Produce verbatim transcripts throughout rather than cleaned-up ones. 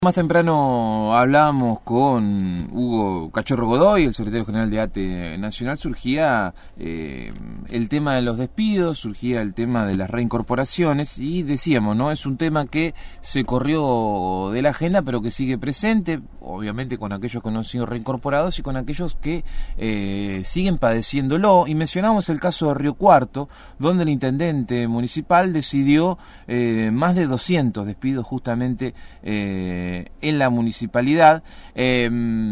Más temprano hablábamos con Hugo Cachorro Godoy, el secretario general de A T E Nacional. Surgía eh, el tema de los despidos, surgía el tema de las reincorporaciones y decíamos, ¿no? Es un tema que se corrió de la agenda, pero que sigue presente, obviamente con aquellos que no han sido reincorporados y con aquellos que eh, siguen padeciéndolo. Y mencionamos el caso de Río Cuarto, donde el intendente municipal decidió eh, más de doscientos despidos justamente eh, en la municipalidad. Eh,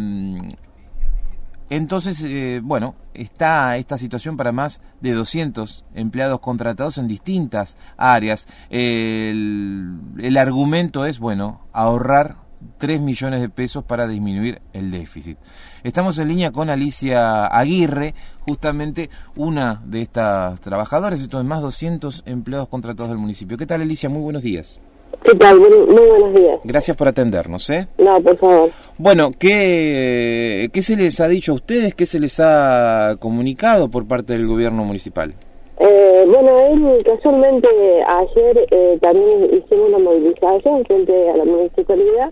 entonces, eh, bueno, está esta situación para más de doscientos empleados contratados en distintas áreas. El, el argumento es, bueno, ahorrar tres millones de pesos para disminuir el déficit. Estamos en línea con Alicia Aguirre, justamente una de estas trabajadoras, esto es más de doscientos empleados contratados del municipio. ¿Qué tal, Alicia? Muy buenos días. ¿Qué tal? Muy, muy buenos días. Gracias por atendernos, ¿eh? No, por favor. Bueno, ¿qué, ¿qué se les ha dicho a ustedes? ¿Qué se les ha comunicado por parte del gobierno municipal? Eh, bueno, él casualmente ayer eh, también hicimos una movilización frente a la municipalidad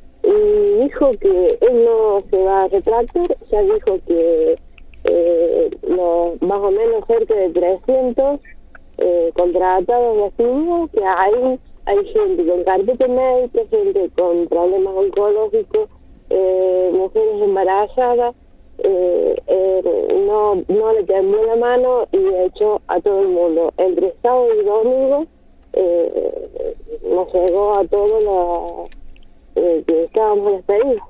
y dijo que él no se va a retractar, ya dijo que eh, los, más o menos cerca de trescientos eh, contratados de actividad, que hay Hay gente con carpeta médica, gente con problemas oncológicos, eh, mujeres embarazadas, eh, eh, no no le tembló la mano y echó a todo el mundo. Entre sábado y domingo eh, nos llegó a todos los eh, que estábamos despedidos.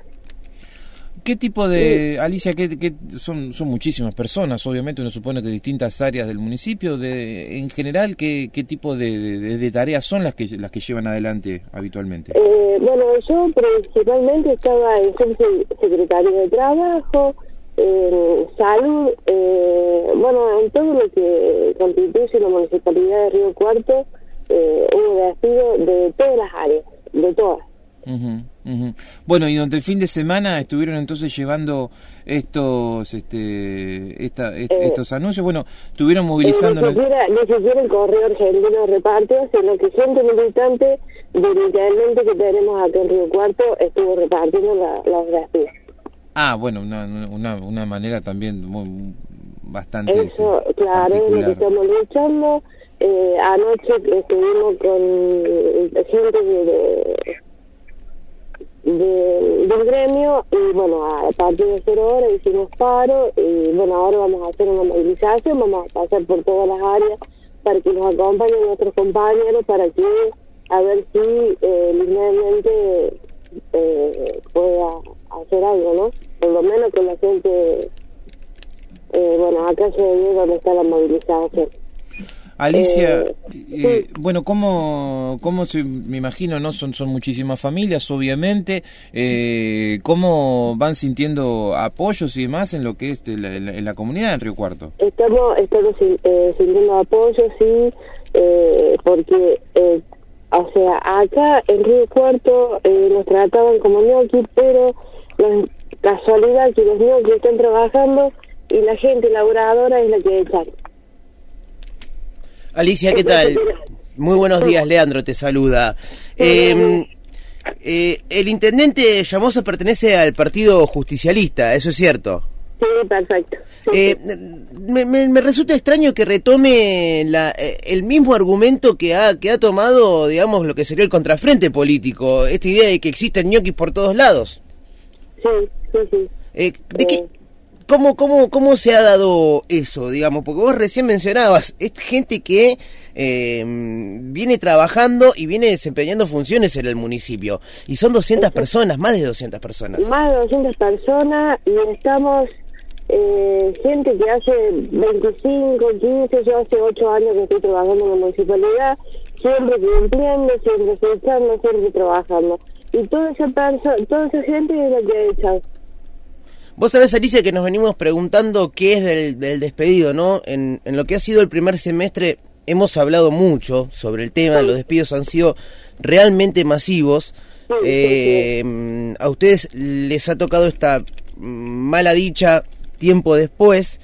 ¿Qué tipo de, sí. Alicia, qué, qué son son muchísimas personas, obviamente uno supone que distintas áreas del municipio, de en general, ¿qué, qué tipo de, de, de tareas son las que las que llevan adelante habitualmente? Eh, bueno, yo principalmente estaba en subsecretario de Trabajo, en Salud, eh, bueno, en todo lo que constituye la Municipalidad de Río Cuarto, eh, hubo despido de todas las áreas, de todas. Uh-huh, uh-huh. Bueno, y durante el fin de semana estuvieron entonces llevando estos este esta, est, eh, estos anuncios, bueno, estuvieron movilizando... Eh, ni, siquiera, ni siquiera el correo argentino repartió, sino que gente militante del intendente que tenemos acá en Río Cuarto estuvo repartiendo la, los despidos. Ah, bueno, una, una, una manera también muy, bastante Eso, este, claro, es lo que estamos luchando. Eh, anoche estuvimos con gente de... de De, del gremio y bueno, a partir de cero horas hicimos paro y bueno, ahora vamos a hacer una movilización, vamos a pasar por todas las áreas para que nos acompañen nuestros compañeros para que a ver si eh, linealmente eh, pueda hacer algo, ¿no? Por lo menos que la gente eh, bueno, acá se ve donde está la movilización. Alicia, eh, eh, sí. bueno, ¿cómo, cómo se, me imagino, no son son muchísimas familias, obviamente, eh, ¿cómo van sintiendo apoyos y demás en lo que es de la, en la, en la comunidad en Río Cuarto? Estamos, estamos eh, sintiendo apoyo, sí, eh, porque, eh, o sea, acá en Río Cuarto eh, nos trataban como ñoquis, pero la casualidad que los ñoquis están trabajando y la gente laboradora es la que echan. Alicia, ¿qué tal? Muy buenos días, Leandro te saluda. Eh, eh, el intendente Llamosa pertenece al partido justicialista, ¿eso es cierto? Sí, perfecto. Sí, eh, sí. Me, me, me resulta extraño que retome la, eh, el mismo argumento que ha, que ha tomado, digamos, lo que sería el contrafrente político, esta idea de que existen ñoquis por todos lados. Sí, sí, sí. Eh, ¿de qué? ¿Cómo, cómo, ¿Cómo se ha dado eso, digamos? Porque vos recién mencionabas, es gente que eh, viene trabajando y viene desempeñando funciones en el municipio. Y son doscientas personas, más de doscientas personas. Más de doscientas personas y estamos, eh, gente que hace veinticinco, quince, yo hace ocho años que estoy trabajando en la municipalidad, siempre cumpliendo, siempre escuchando, siempre trabajando. Y toda esa, perso- toda esa gente es la que ha echado. Vos sabés, Alicia, que nos venimos preguntando qué es del, del despedido, ¿no? En, en lo que ha sido el primer semestre hemos hablado mucho sobre el tema, los despidos han sido realmente masivos. Eh, a ustedes les ha tocado esta mala dicha tiempo después,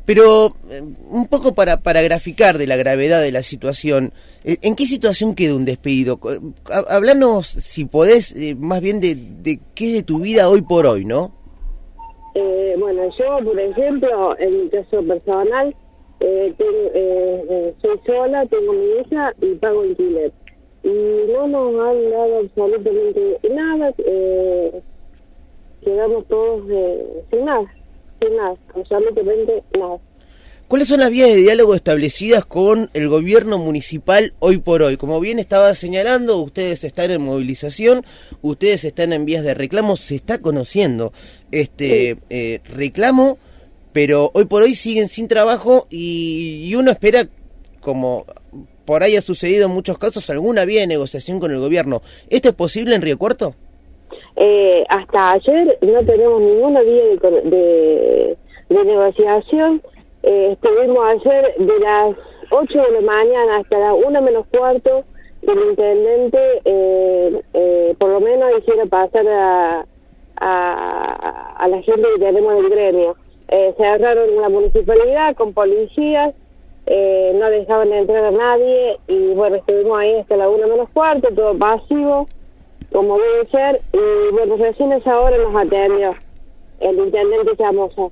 Pero eh, un poco para, para graficar de la gravedad de la situación, eh, ¿en qué situación queda un despedido? Hablanos, si podés, eh, más bien de, de qué es de tu vida hoy por hoy, ¿no? Eh, bueno, yo, por ejemplo, en mi caso personal, eh, tengo, eh, eh, soy sola, tengo mi hija y pago alquiler. Y no nos han dado absolutamente nada, eh, quedamos todos eh, sin nada, sin nada, absolutamente nada. ¿Cuáles son las vías de diálogo establecidas con el gobierno municipal hoy por hoy? Como bien estaba señalando, ustedes están en movilización, ustedes están en vías de reclamo, se está conociendo este sí. eh, reclamo, pero hoy por hoy siguen sin trabajo y, y uno espera, como por ahí ha sucedido en muchos casos, alguna vía de negociación con el gobierno. ¿Esto es posible en Río Cuarto? Eh, hasta ayer no tenemos ninguna vía de, de, de negociación. Eh, estuvimos ayer de las ocho de la mañana hasta las una menos cuarto que el intendente eh, eh, por lo menos hiciera pasar a, a, a la gente que tenemos del gremio. Eh, cerraron la municipalidad con policías, eh, no dejaban entrar a nadie y bueno, estuvimos ahí hasta la una menos cuarto, todo pasivo, como debe ser, y bueno, recién a esa hora nos atendió el intendente Chamosa.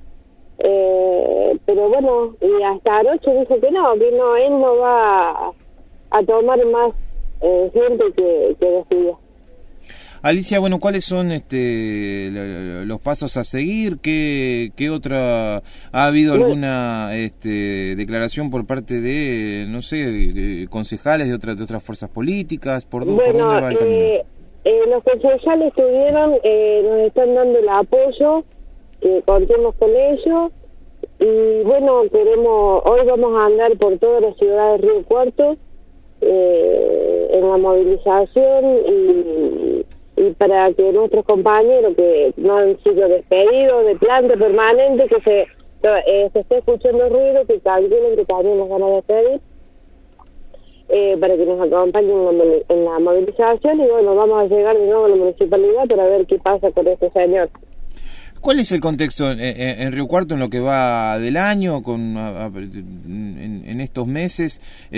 Eh, pero bueno, y hasta anoche dijo que no, que no, él no va a, a tomar más eh, gente que, que despidió. Alicia, bueno, ¿cuáles son este los pasos a seguir? ¿Qué, qué otra ha habido alguna este, declaración por parte de, no sé, de concejales de otras de otras fuerzas políticas? ¿Por, bueno, ¿por dónde va el camino? Eh, eh, los concejales estuvieron, eh, nos están dando el apoyo, que contemos con ellos, y bueno, queremos, hoy vamos a andar por toda la ciudad de Río Cuarto, eh, en la movilización, y, y para que nuestros compañeros que no han sido despedidos de planta permanente, que se, eh, se esté escuchando ruido, que calculen que también nos van a despedir, eh, para que nos acompañen en la, en la movilización, y bueno, vamos a llegar de nuevo a la municipalidad para ver qué pasa con este señor. ¿Cuál es el contexto en, en, en Río Cuarto en lo que va del año, con a, a, en, en estos meses?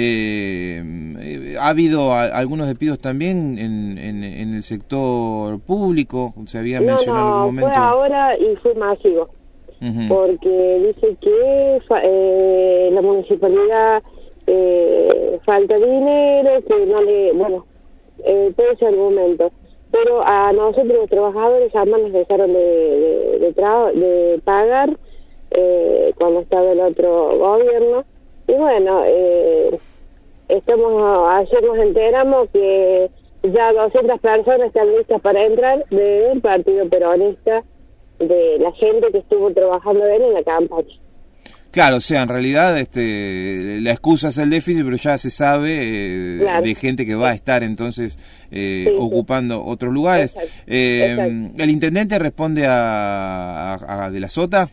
Eh, ¿Ha habido a, algunos despidos también en, en, en el sector público? ¿Se había no, mencionado no, en algún momento? Fue ahora y fue masivo, uh-huh. porque dice que eh, la municipalidad eh, falta dinero, que no le... bueno, eh, todo ese argumento. Pero a nosotros los trabajadores jamás nos dejaron de, de, de, tra de pagar eh, cuando estaba el otro gobierno. Y bueno, eh, estamos ayer nos enteramos que ya doscientas personas están listas para entrar del partido peronista, de la gente que estuvo trabajando de él en la campaña. Claro, o sea, en realidad este, la excusa es el déficit, pero ya se sabe eh, claro. de gente que va a estar entonces eh, sí, ocupando sí. otros lugares. Exacto. Eh, Exacto. ¿El intendente responde a, a, a De la Sota?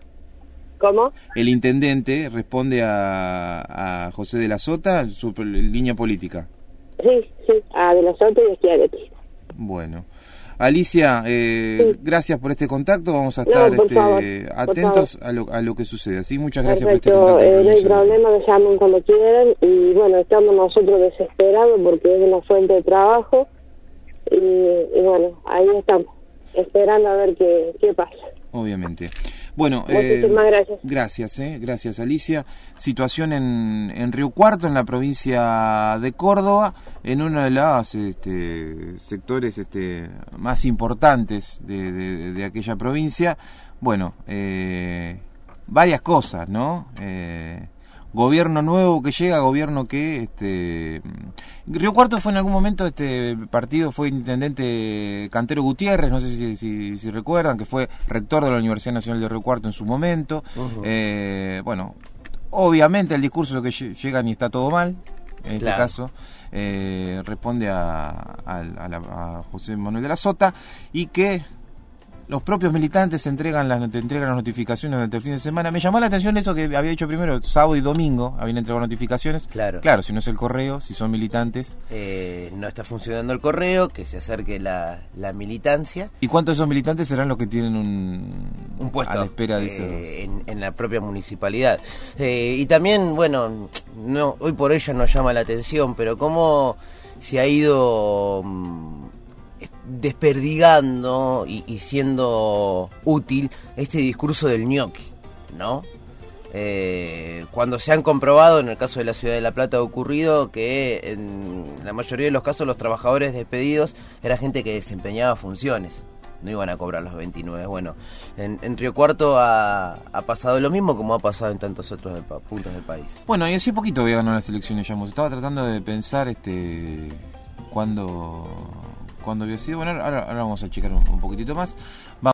¿Cómo? ¿El intendente responde a, a José De la Sota, su línea política? Sí, sí, a De la Sota y a Schiaretti. Bueno. Alicia, eh, sí. gracias por este contacto, vamos a estar no, este, favor, atentos a lo, a lo que sucede. Así, muchas gracias Perfecto. por este contacto. Eh, no hay problema, me llamen cuando quieran y bueno, estamos nosotros desesperados porque es una fuente de trabajo y, y bueno, ahí estamos, esperando a ver qué, qué pasa. Obviamente. Bueno, muchísimas eh, gracias. Gracias, eh, gracias Alicia. Situación en, en Río Cuarto, en la provincia de Córdoba, en uno de los este, sectores este, más importantes de, de, de aquella provincia. Bueno, eh, varias cosas, ¿no? Eh, gobierno nuevo que llega, gobierno que... este Río Cuarto fue en algún momento, este partido fue intendente Cantero Gutiérrez, no sé si, si, si recuerdan, que fue rector de la Universidad Nacional de Río Cuarto en su momento. Uh-huh. eh, bueno, obviamente el discurso que llegan y está todo mal, en este claro. caso, eh, responde a, a, a, la, a José Manuel de la Sota, y que los propios militantes entregan las, te entregan las notificaciones durante el fin de semana. Me llamó la atención eso que había dicho primero, sábado y domingo habían entregado notificaciones. Claro. Claro, si no es el correo, si son militantes. Eh, no está funcionando el correo, que se acerque la, la militancia. ¿Y cuántos de esos militantes serán los que tienen un, un puesto a la espera de eh, esos? en, en la propia municipalidad? Eh, y también, bueno, no, hoy por hoy ya nos llama la atención, pero cómo se ha ido mm, desperdigando y, y siendo útil este discurso del ñoqui, ¿no? Eh, cuando se han comprobado, en el caso de la Ciudad de La Plata ha ocurrido que en la mayoría de los casos los trabajadores despedidos era gente que desempeñaba funciones, no iban a cobrar los veintinueve. Bueno, en, en Río Cuarto ha, ha pasado lo mismo como ha pasado en tantos otros del, puntos del país. Bueno, y así poquito había ganado las elecciones, ya estaba tratando de pensar este cuándo, cuándo había sido. Bueno, ahora, ahora vamos a checar un, un poquitito más. Vamos